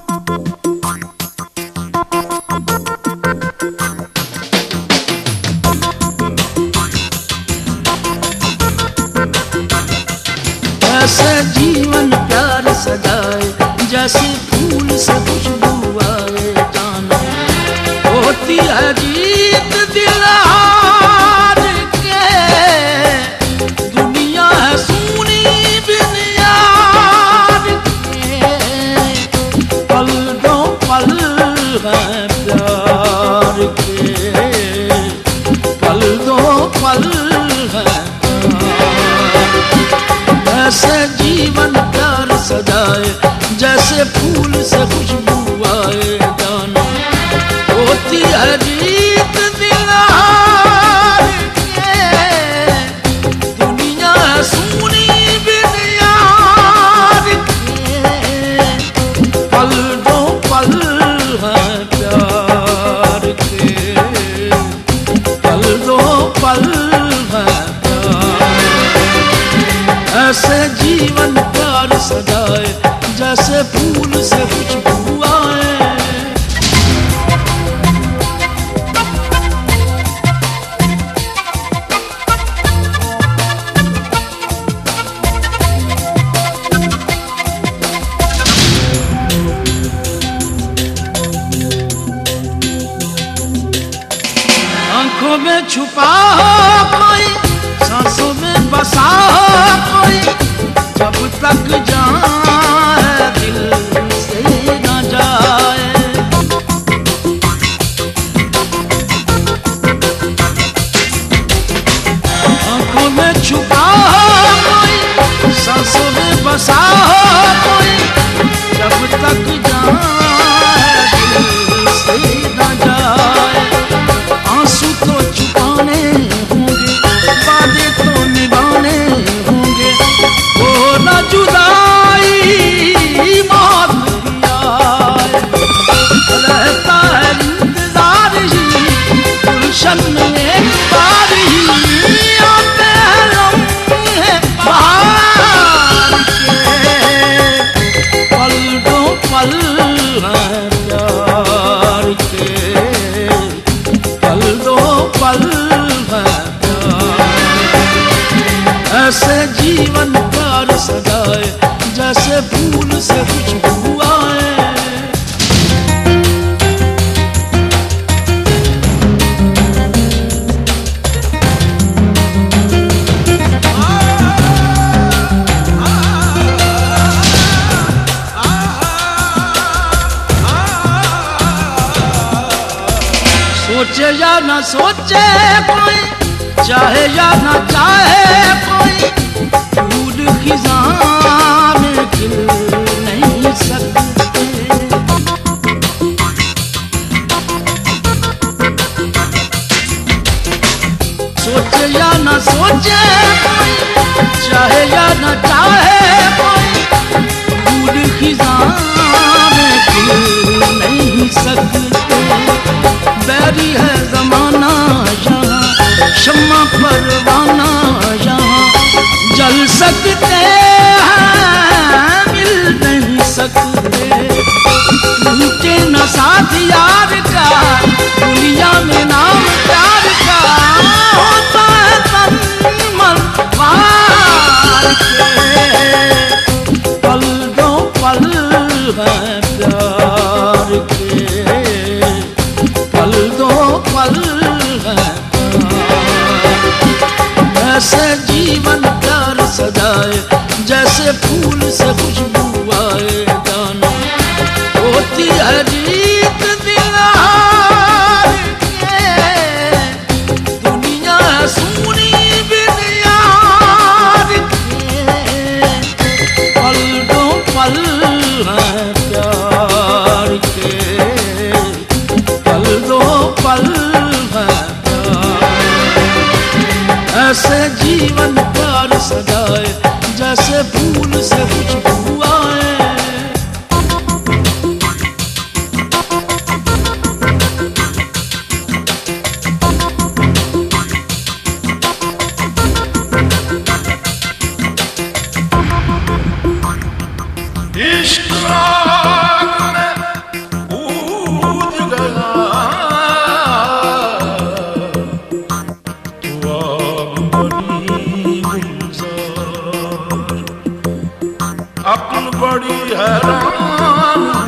ऐसे जीवन प्यार सजाए जैसे फूल से खुशबू आए जानो। होती है जीत दिल हार के, दुनिया है सुनी बिन यार के। पल दो पल है प्यार के, पल दो पल है। ऐसे जीवन प्यार सजाए जैसे फूल से खुशबू आए जानो। होती है जीत दिल हार के, दुनिया सुनी बिन यार के। पल दो पल है प्यार के, पल दो पल है। ऐसे जीवन प्यार सजाए जैसे फूल से खुशबू आए। आंखों में छुपा हो कोई, सांसों में बसा हो कोई, जब तक जान है दिल से न जाए। आंखों में छुपा हो कोई, सांसों में बसा हो कोई, जब तक जान है दिल से न जाए। आंसू तो छुपाने होंगे, वादे तो निभाने होंगे, वो न जुदाई मौत भी आए। रहता है इंतजार ही गुलशन में एक बार ही, आते हैं लम्हे बहार के। पल दो पल है प्यार के, पल दो पल है प्यार। ऐसे जीवन प्यार सजाए जैसे फूल से खुशबू आए। सोचे या न सोचे कोई, चाहे या न चाहे कोई, फूल खिज़ां में खिल नहीं सकते। सोचे या न सोचे कोई, चाहे या न चाहे कोई, फूल खिज़ां में खिल नहीं सकते। बैरी है ज़माना यहाँ, शम्मा परवाना यहाँ, जल सकते हैं मिल नहीं सकते। टूटे न साथ यार का, दुनिया में नाम प्यार का, होता है तन मन मार के। पल दो पल है प्यार के, पल दो पल है प्यार। ऐसे जीवन प्यार सजाए जैसे फूल से खुशबू आए जानो। होती है जीत दिल हार के, दुनिया सुनी बिन यार के। पल दो पल है प्यार के, पल दो पल है प्यार। ऐसे जीवन प्यार सजाए जैसे फूल से खुशबू आए। इश्क राग में बड़ी हैरान